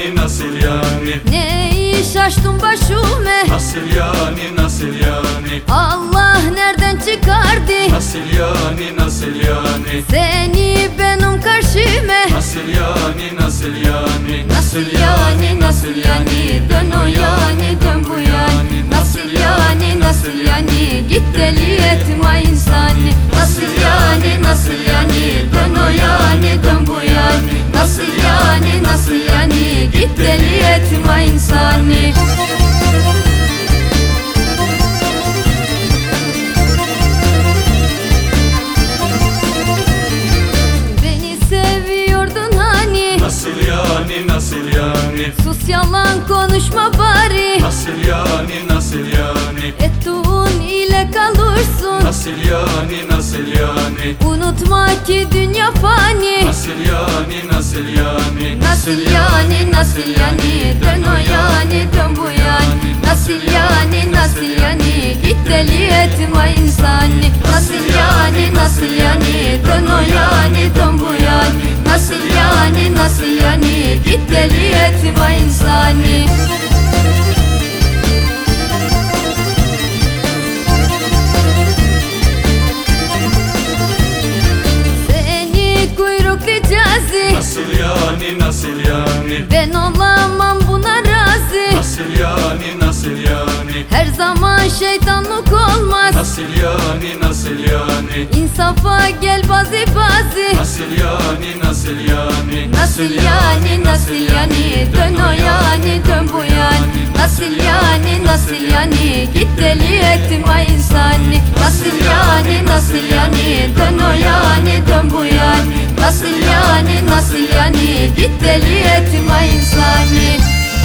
yani, nasıl yani? Ne iş açtın başıma? Nasıl yani, nasıl yani? Allah nereden çıkardı? Nasıl yani, nasıl yani? Seni benim karşıma. Nasıl yani, nasıl yani? Nasıl yani, nasıl yani? Dön o yani, dön bu yani. Nasıl yani, nasıl yani? Git deli etme insanı. Nasıl yani, nasıl yani? Dön o yani, dön bu yani. Nasıl yani, nasıl yani? Git deli etme insanı. Beni seviyordun hani? Nasıl yani, nasıl yani? Sus yalan konuşma bari. Nasıl yani, nasıl yani? Ettuğun ile kalırsın. Nasıl yani, nasıl yani? Unutma ki dünya fani. Nasıl yani, nasıl yani? Nasıl yani, nasıl yani? Dön o yani, dön bu yani. Nasıl yani, nasıl yani? Git deli etme insanı. Nasıl yani, nasıl yani? Dön o yani, dön bu yani. Nasıl yani, nasıl yani? Git deli etme insanı. Seni kuyruklu cazi. Nasıl yani, nasıl yani? Ben olamam buna razı. Nasıl yani, nasıl yani? Her zaman şeytanlık olmaz. Nasıl yani, nasıl yani? İnsafa gel bazı bazı. Nasıl yani, nasıl yani? Nasıl yani, nasıl yani? Dön o yani, dön bu yani. Nasıl yani, nasıl yani? Git deli etme insanı. Nasıl yani, nasıl yani? Dön o yani, dön bu yani. Nasıl yani, nasıl yani? Git deli etme insanı.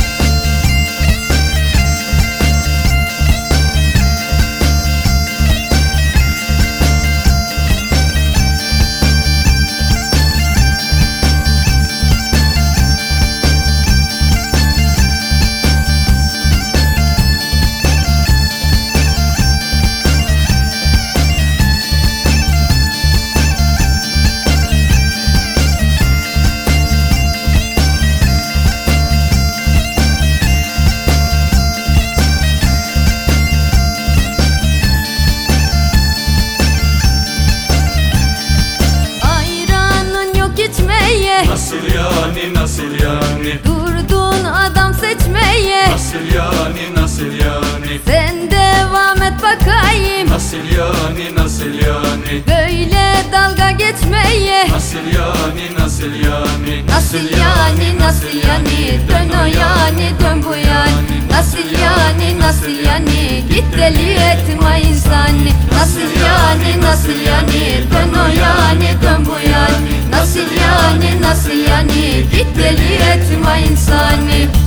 Nasıl yani, nasıl yani? Durdun adam seçmeye. Nasıl yani, nasıl yani? Sen devam et bakayım. Nasıl yani, nasıl yani? Böyle dalga geçmeye. Nasıl yani, nasıl yani? Nasıl yani, nasıl yani? Dön o yani, dön bu yani. Nasıl yani, nasıl yani? Git deli etme insanı. Nasıl yani, nasıl yani? Dön o yani, dön bu yani. Nasıl yani, nasıl yani? Git deli etme insanı.